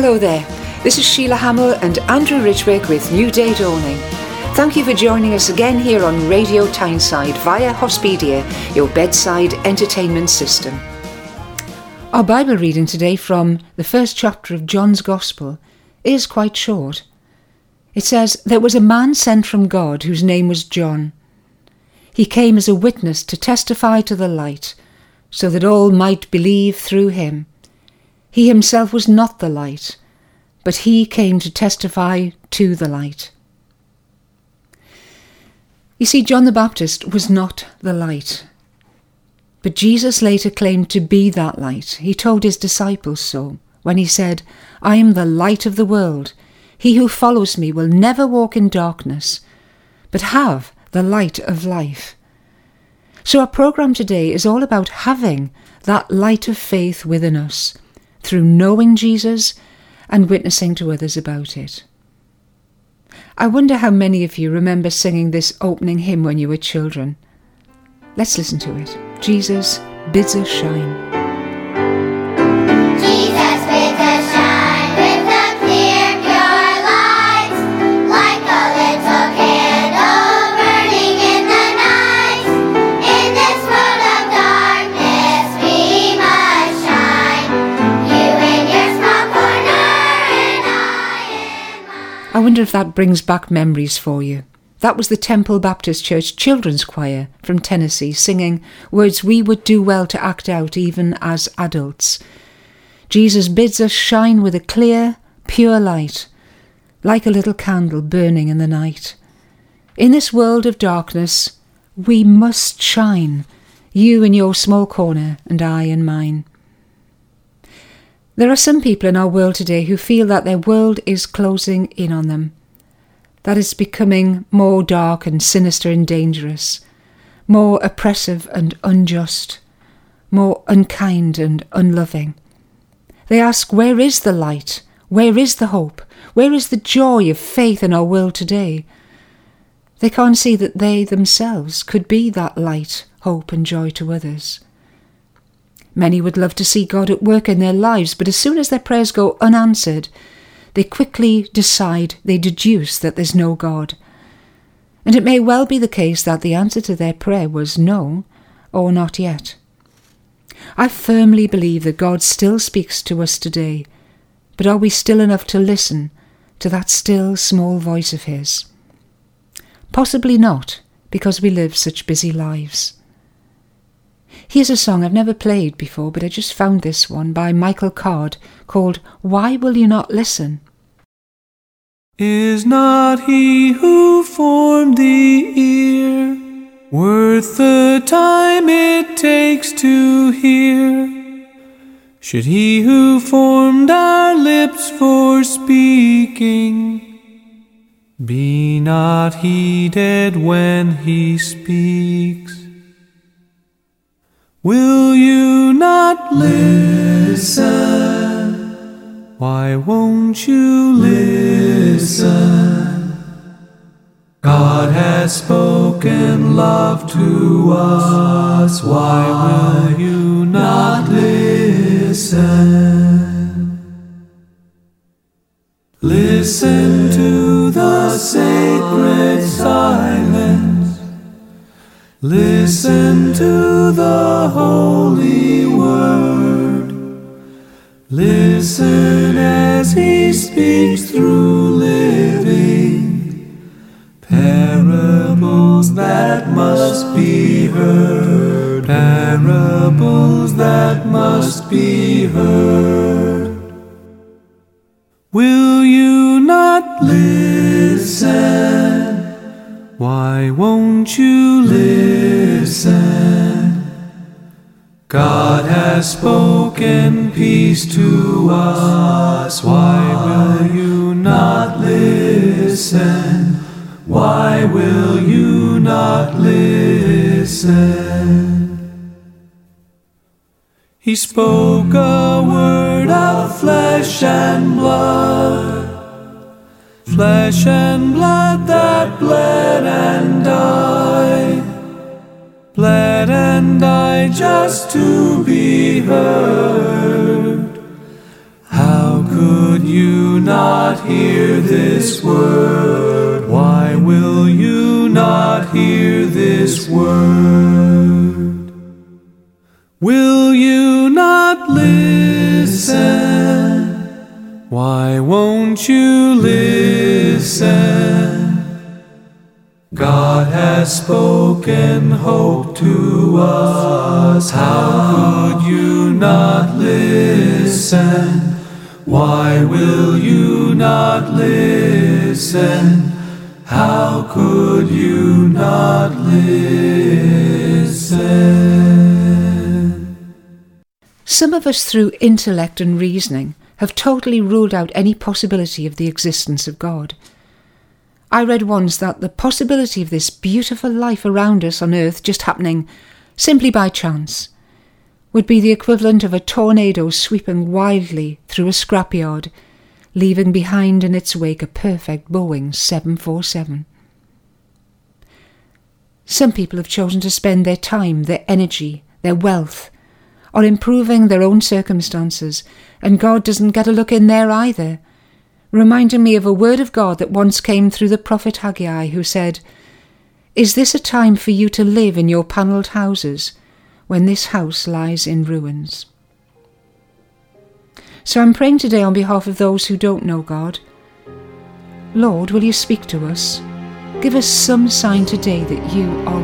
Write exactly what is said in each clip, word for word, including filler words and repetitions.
Hello there, this is Sheila Hamill and Andrew Richwick with New Day Dawning. Thank you for joining us again here on Radio Tyneside via Hospedia, your bedside entertainment system. Our Bible reading today from the first chapter of John's Gospel is quite short. It says, "There was a man sent from God whose name was John. He came as a witness to testify to the light, so that all might believe through him. He himself was not the light, but he came to testify to the light." You see, John the Baptist was not the light, but Jesus later claimed to be that light. He told his disciples so when he said, "I am the light of the world. He who follows me will never walk in darkness, but have the light of life." So our programme today is all about having that light of faith within us through knowing Jesus and witnessing to others about it. I wonder how many of you remember singing this opening hymn when you were children. Let's listen to it. Jesus bids us shine. Jesus bids us shine with a clear, pure light, like a little candle burning in the night. In this world of darkness we must shine, you in your small corner and I in mine. I wonder if that brings back memories for you. That was the Temple Baptist Church Children's Choir from Tennessee singing words we would do well to act out even as adults. Jesus bids us shine with a clear, pure light, like a little candle burning in the night. In this world of darkness, we must shine, you in your small corner and I in mine. There are some people in our world today who feel that their world is closing in on them, that it's becoming more dark and sinister and dangerous, more oppressive and unjust, more unkind and unloving. They ask, where is the light? Where is the hope? Where is the joy of faith in our world today? They can't see that they themselves could be that light, hope and joy to others. Many would love to see God at work in their lives, but as soon as their prayers go unanswered, they quickly decide, they deduce that there's no God. And it may well be the case that the answer to their prayer was no, or not yet. I firmly believe that God still speaks to us today, but are we still enough to listen to that still small voice of his? Possibly not, because we live such busy lives. Here's a song I've never played before, but I just found this one by Michael Card called "Why Will You Not Listen?" Is not he who formed the ear worth the time it takes to hear? Should he who formed our lips for speaking be not heeded when he speaks? Will you not listen? Why won't you listen? God has spoken love to us. Why will you not listen? Listen to the sacred silence. Listen to the holy word. Listen as he speaks through living parables that must be heard. Parables that must be heard. Will you not listen? Why won't you listen? God has spoken peace to us. Why will you not listen? Why will you not listen? He spoke a word of flesh and blood. Flesh and blood that bled and died, bled and died just to be heard. How could could you not hear this word? Why will you not hear this word? Will you not listen? Why won't you listen? God has spoken hope to us. How could you not listen? Why will you not listen? How could you not listen? Some of us, through intellect and reasoning, have totally ruled out any possibility of the existence of God. I read once that the possibility of this beautiful life around us on earth just happening simply by chance would be the equivalent of a tornado sweeping wildly through a scrapyard, leaving behind in its wake a perfect Boeing seven forty-seven. Some people have chosen to spend their time, their energy, their wealth on improving their own circumstances, and God doesn't get a look in there either, reminding me of a word of God that once came through the prophet Haggai, who said, "Is this a time for you to live in your panelled houses when this house lies in ruins?" So I'm praying today on behalf of those who don't know God. Lord, will you speak to us? Give us some sign today that you are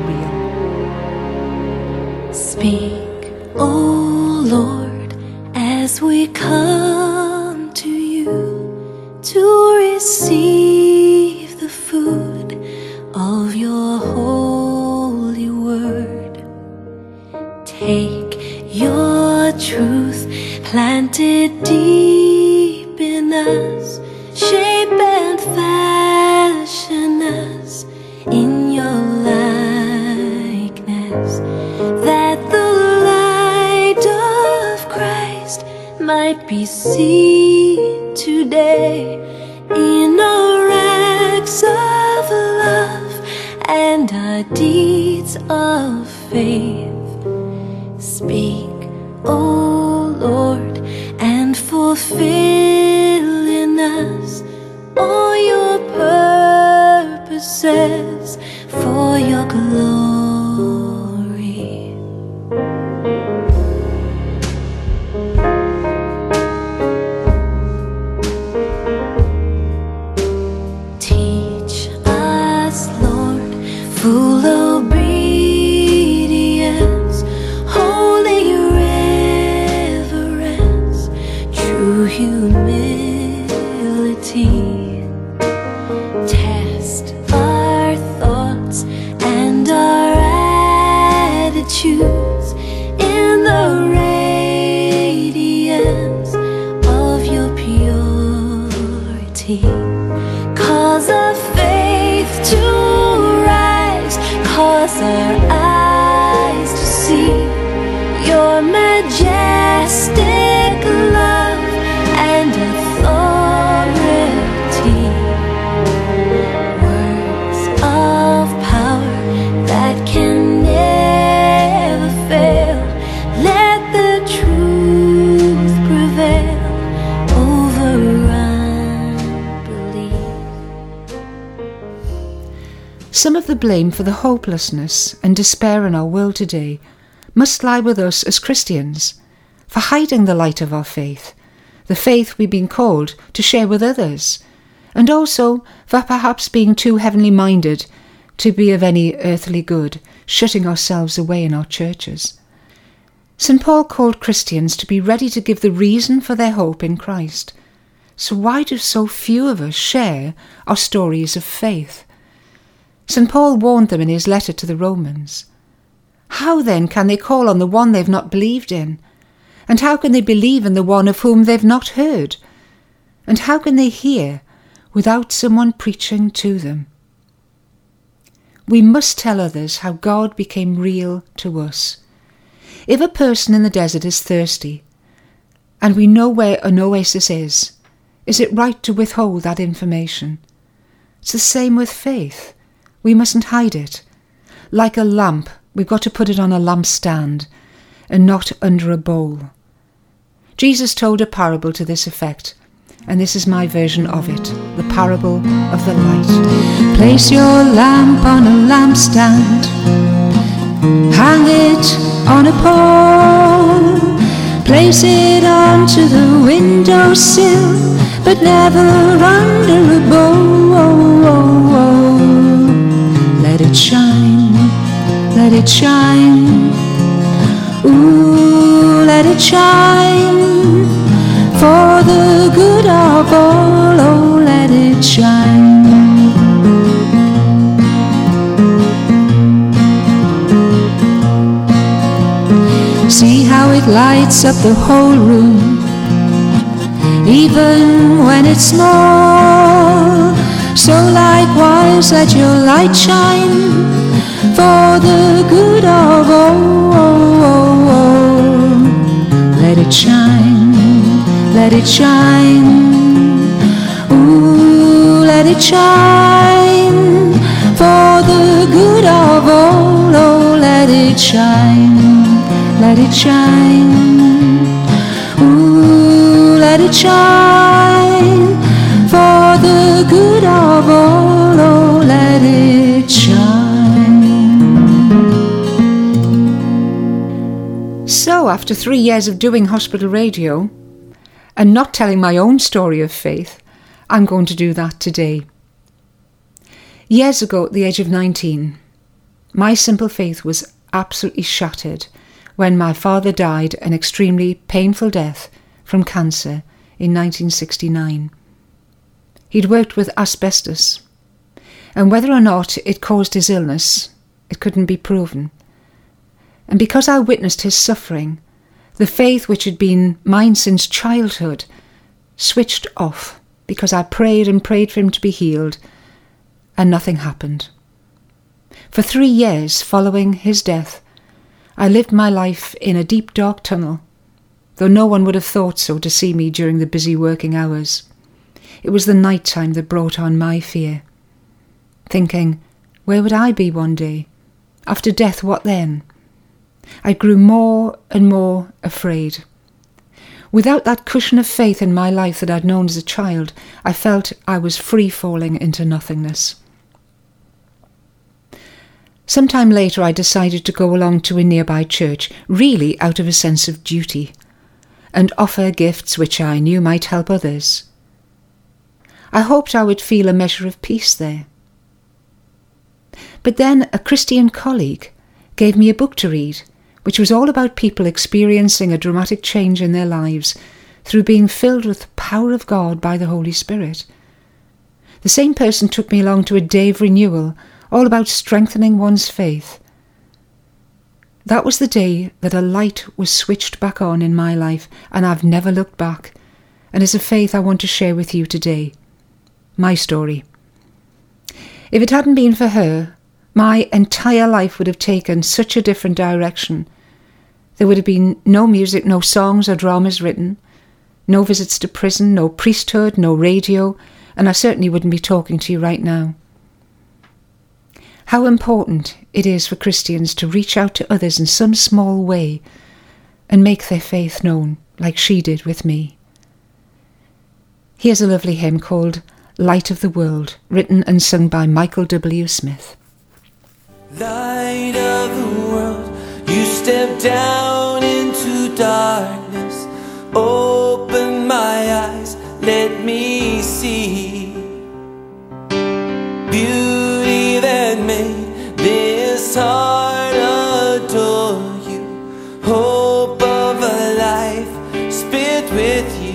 real. Speak, O Lord, as we come to you to receive the food of your holy word. Take your truth planted deep in us, shape and fashion us in your likeness, that the light of Christ might be seen today in our acts of love and our deeds of faith. Speak, O Lord, and fulfill in us all your purposes for your glory. Teach us, Lord, full obedience, holy reverence, true humility. Test our thoughts and our attitudes in the radiance of your purity. Cause our faith to rise, cause our eyes to see your majestic love and authority. Words of power that can never fail. Let the truth prevail over unbelief. Some of the blame for the hopelessness and despair in our world today must lie with us as Christians, for hiding the light of our faith, the faith we've been called to share with others, and also for perhaps being too heavenly minded to be of any earthly good, shutting ourselves away in our churches. Saint Paul called Christians to be ready to give the reason for their hope in Christ. So why do so few of us share our stories of faith? Saint Paul warned them in his letter to the Romans. How then can they call on the one they've not believed in? And how can they believe in the one of whom they've not heard? And how can they hear without someone preaching to them? We must tell others how God became real to us. If a person in the desert is thirsty, and we know where an oasis is, is it right to withhold that information? It's the same with faith. We mustn't hide it. Like a lamp, we've got to put it on a lampstand and not under a bowl. Jesus told a parable to this effect. and this is my version of it, the parable of the light. Place your lamp on a lampstand, hang it on a pole, place it onto the windowsill, but never under a bowl. Let it shine, let it shine, ooh, let it shine, for the good of all, oh, let it shine. See how it lights up the whole room, even when it's small. So likewise let your light shine, for the good of all. Let it shine, let it shine, ooh, let it shine, for the good of all, oh, let it shine, let it shine, ooh, let it shine, for the good of all, oh, let it shine. So after three years of doing hospital radio and not telling my own story of faith, I'm going to do that today. Years ago, at the age of nineteen, my simple faith was absolutely shattered when my father died an extremely painful death from cancer in nineteen sixty-nine. He'd worked with asbestos, and whether or not it caused his illness, it couldn't be proven. And because I witnessed his suffering, the faith which had been mine since childhood switched off, because I prayed and prayed for him to be healed, and nothing happened. For three years following his death, I lived my life in a deep dark tunnel, though no one would have thought so to see me during the busy working hours. It was the night time that brought on my fear, thinking, where would I be one day? After death, what then? I grew more and more afraid. Without that cushion of faith in my life that I'd known as a child, I felt I was free falling into nothingness. Sometime later I decided to go along to a nearby church, really out of a sense of duty, and offer gifts which I knew might help others. I hoped I would feel a measure of peace there. But then a Christian colleague gave me a book to read, which was all about people experiencing a dramatic change in their lives through being filled with the power of God by the Holy Spirit. The same person took me along to a day of renewal, all about strengthening one's faith. That was the day that a light was switched back on in my life, and I've never looked back, and it's a faith I want to share with you today. My story. If it hadn't been for her, my entire life would have taken such a different direction. There would have been no music, no songs or dramas written, no visits to prison, no priesthood, no radio, and I certainly wouldn't be talking to you right now. How important it is for Christians to reach out to others in some small way and make their faith known, like she did with me. Here's a lovely hymn called Light of the World, written and sung by Michael W. Smith. Light of the world, you step down into darkness. Open my eyes, let me see beauty that made this heart adore you. Hope of a life spent with you.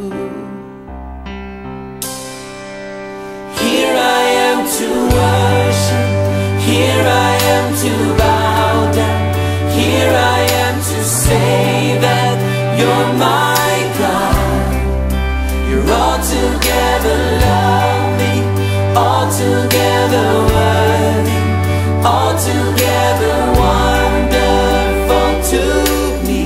Here I am to worship, here I am to bow down, here I am to say that you're my God. You're altogether lovely, altogether worthy, altogether wonderful to me.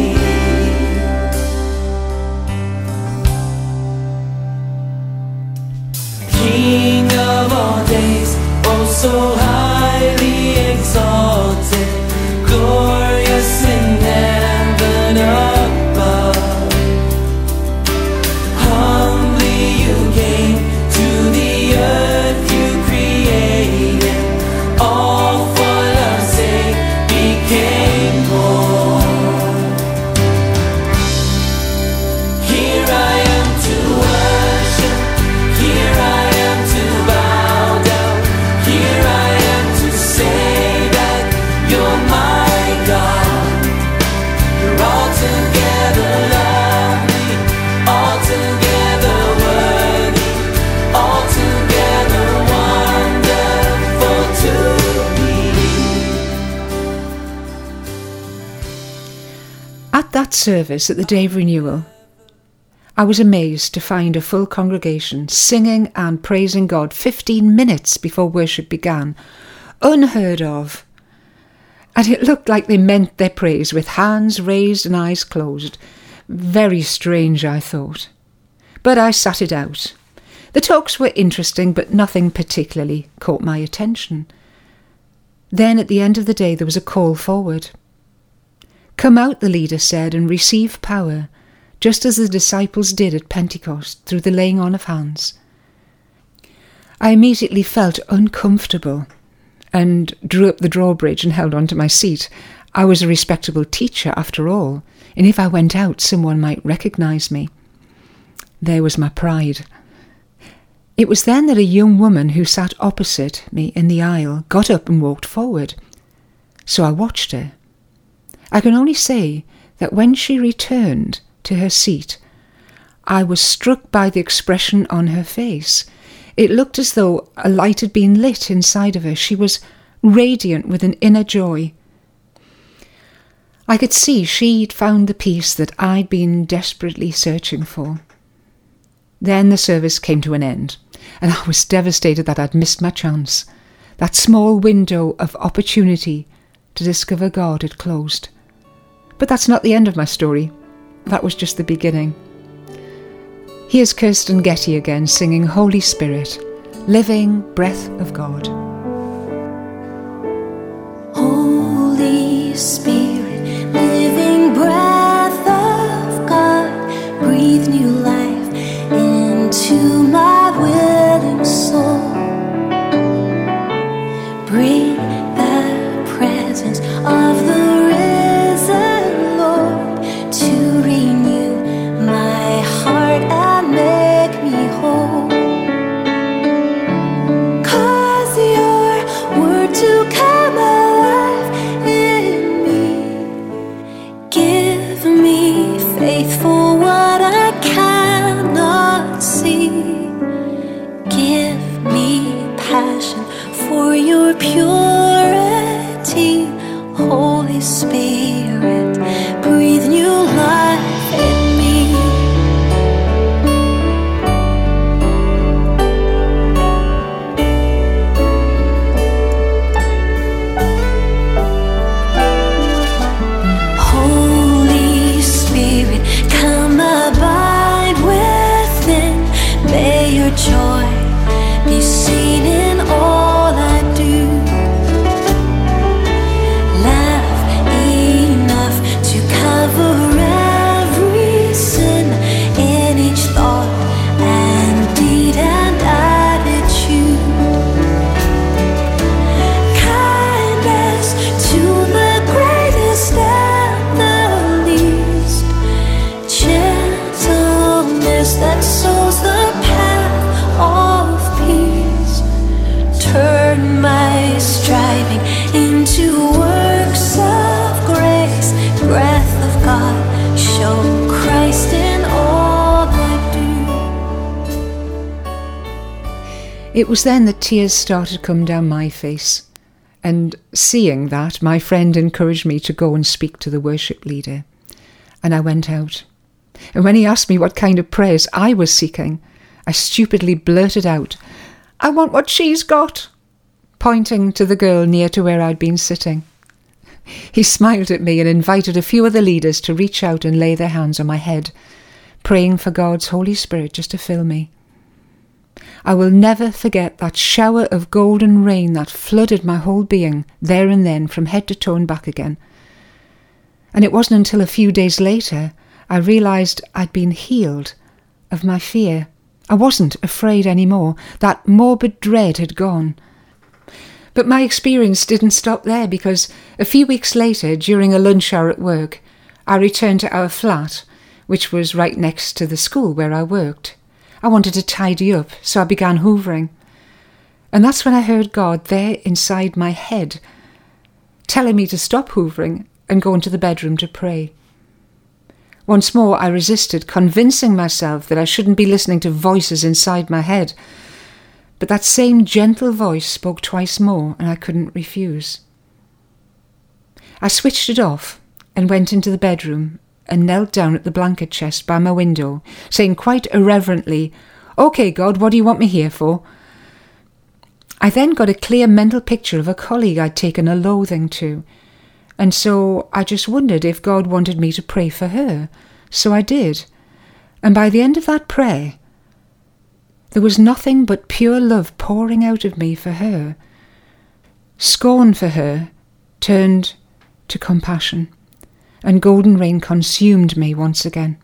King of all days, oh so highly exalted, At that service at the Day of Renewal, I was amazed to find a full congregation singing and praising God fifteen minutes before worship began. Unheard of. And it looked like they meant their praise with hands raised and eyes closed. Very strange, I thought. But I sat it out. The talks were interesting, but nothing particularly caught my attention. Then at the end of the day there was a call forward. "Come out," the leader said, "and receive power, just as the disciples did at Pentecost through the laying on of hands." I immediately felt uncomfortable and drew up the drawbridge and held on to my seat. I was a respectable teacher after all, and if I went out someone might recognise me. There was my pride. It was then that a young woman who sat opposite me in the aisle got up and walked forward. So I watched her. I can only say that when she returned to her seat, I was struck by the expression on her face. It looked as though a light had been lit inside of her. She was radiant with an inner joy. I could see she'd found the peace that I'd been desperately searching for. Then the service came to an end, and I was devastated that I'd missed my chance. That small window of opportunity to discover God had closed. But that's not the end of my story. That was just the beginning. Here's Kirsten Getty again singing Holy Spirit, Living Breath of God. Holy Spirit, living breath of God, breathe new life into my willing soul. Bring the presence of the risen Lord to renew my heart and make me whole. 'Cause your word to come alive in me. Give me faith for what I cannot see. Give me passion for your purity. Holy Spirit, breathe new life in me. Holy Spirit, come abide within. May your joy be seen in all I do. Love enough to cover every sin in each thought and deed and attitude. Kindness to the greatest and the least. Gentleness that sows the path of peace. Turn my striving into works of grace. Breath of God, show Christ in all I do. It was then that tears started to come down my face, and seeing that, my friend encouraged me to go and speak to the worship leader, and I went out. And when he asked me what kind of prayers I was seeking, I stupidly blurted out, "I want what she's got," pointing to the girl near to where I'd been sitting. He smiled at me and invited a few other leaders to reach out and lay their hands on my head, praying for God's Holy Spirit just to fill me. I will never forget that shower of golden rain that flooded my whole being there and then from head to toe and back again. And it wasn't until a few days later I realised I'd been healed of my fear. I wasn't afraid anymore. That morbid dread had gone. But my experience didn't stop there, because a few weeks later, during a lunch hour at work, I returned to our flat, which was right next to the school where I worked. I wanted to tidy up, so I began hoovering. And that's when I heard God there inside my head, telling me to stop hoovering and go into the bedroom to pray. Once more I resisted, convincing myself that I shouldn't be listening to voices inside my head. But that same gentle voice spoke twice more, and I couldn't refuse. I switched it off and went into the bedroom and knelt down at the blanket chest by my window, saying quite irreverently, "Okay, God, what do you want me here for?" I then got a clear mental picture of a colleague I'd taken a loathing to, and so I just wondered if God wanted me to pray for her. So I did. And by the end of that prayer, there was nothing but pure love pouring out of me for her. Scorn for her turned to compassion, and golden rain consumed me once again.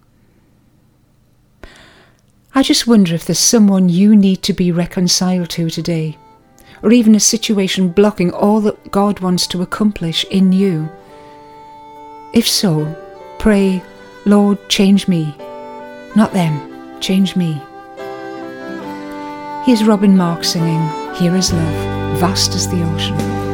I just wonder if there's someone you need to be reconciled to today, or even a situation blocking all that God wants to accomplish in you. If so, pray, "Lord, change me." Not them, change me. Here's Robin Mark singing, "Here is love, vast as the ocean."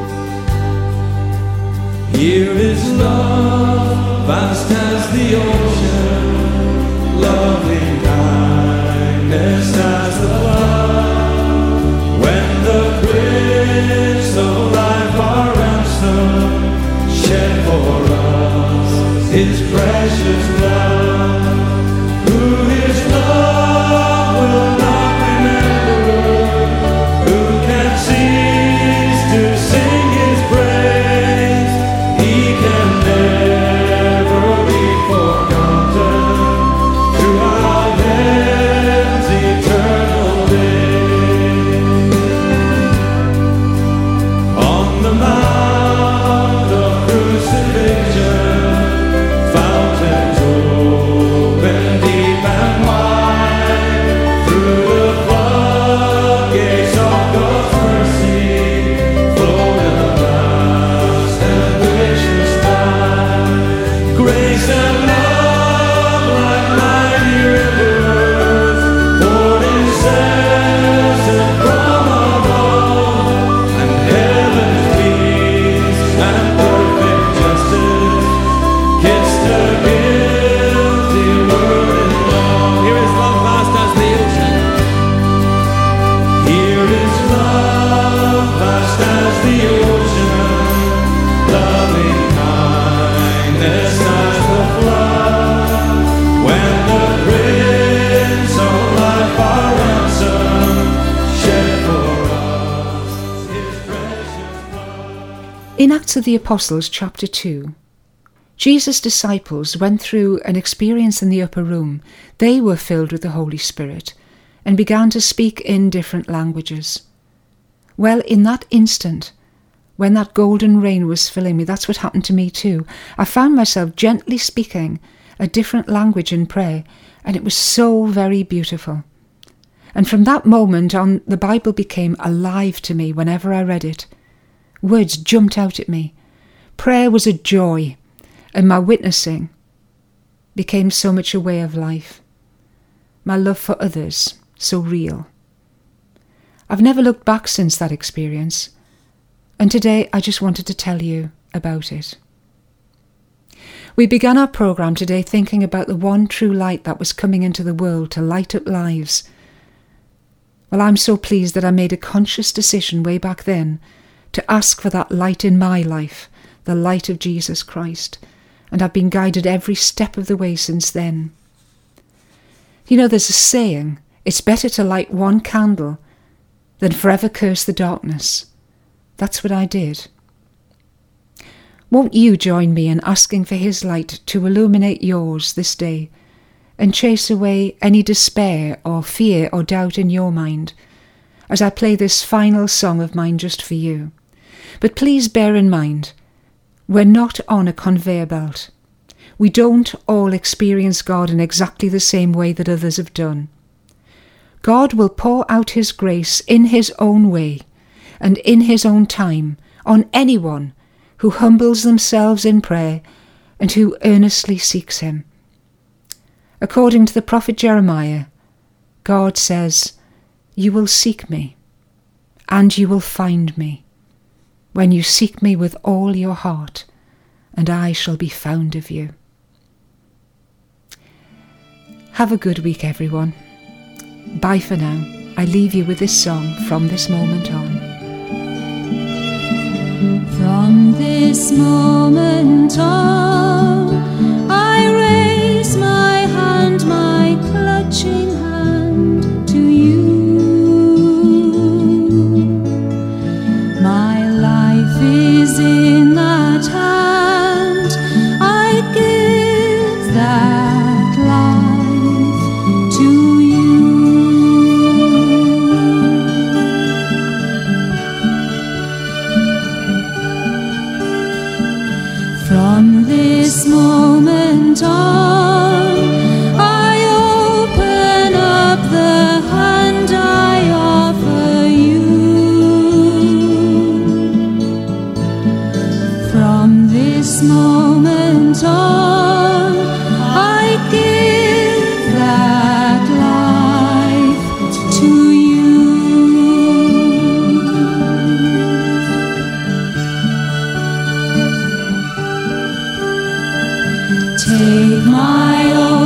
Here is love, vast as the ocean, loving kindness as the flood. When the Prince of Life, our ransom, shed for us his precious blood. Who is love will not remember, who can cease to sing his praise. He can never be forgotten throughout heaven's eternal day. On the mount of crucifixion, fountains open deep and wide. Through the floodgates of God's mercy, flowed a vast and gracious tide. Grace and love like mighty rivers, poured incessant from above, and heaven's peace and perfect justice kissed the guilty world in love. Here is love vast as the ocean. Here is love vast as the ocean, loving kindness as the flood. When the Prince of Life, our ransom, shed for us his precious blood. In Acts of the Apostles, chapter two, Jesus' disciples went through an experience in the upper room. They were filled with the Holy Spirit and began to speak in different languages. Well, in that instant, when that golden rain was filling me, that's what happened to me too. I found myself gently speaking a different language in prayer, and it was so very beautiful. And from that moment on, the Bible became alive to me whenever I read it. Words jumped out at me. Prayer was a joy, and my witnessing became so much a way of life. My love for others, so real. I've never looked back since that experience, and today I just wanted to tell you about it. We began our programme today thinking about the one true light that was coming into the world to light up lives. Well, I'm so pleased that I made a conscious decision way back then to ask for that light in my life, the light of Jesus Christ, and I've been guided every step of the way since then. You know, there's a saying, it's better to light one candle than forever curse the darkness. That's what I did. Won't you join me in asking for his light to illuminate yours this day and chase away any despair or fear or doubt in your mind as I play this final song of mine just for you? But please bear in mind, we're not on a conveyor belt. We don't all experience God in exactly the same way that others have done. God will pour out his grace in his own way and in his own time on anyone who humbles themselves in prayer and who earnestly seeks him. According to the prophet Jeremiah, God says, "You will seek me, and you will find me, when you seek me with all your heart, and I shall be found of you." Have a good week, everyone. Bye for now. I leave you with this song, From This Moment On. From this moment on, I read From this moment on, I open up the hand I offer you. From this moment on, I give that life to you. Take my own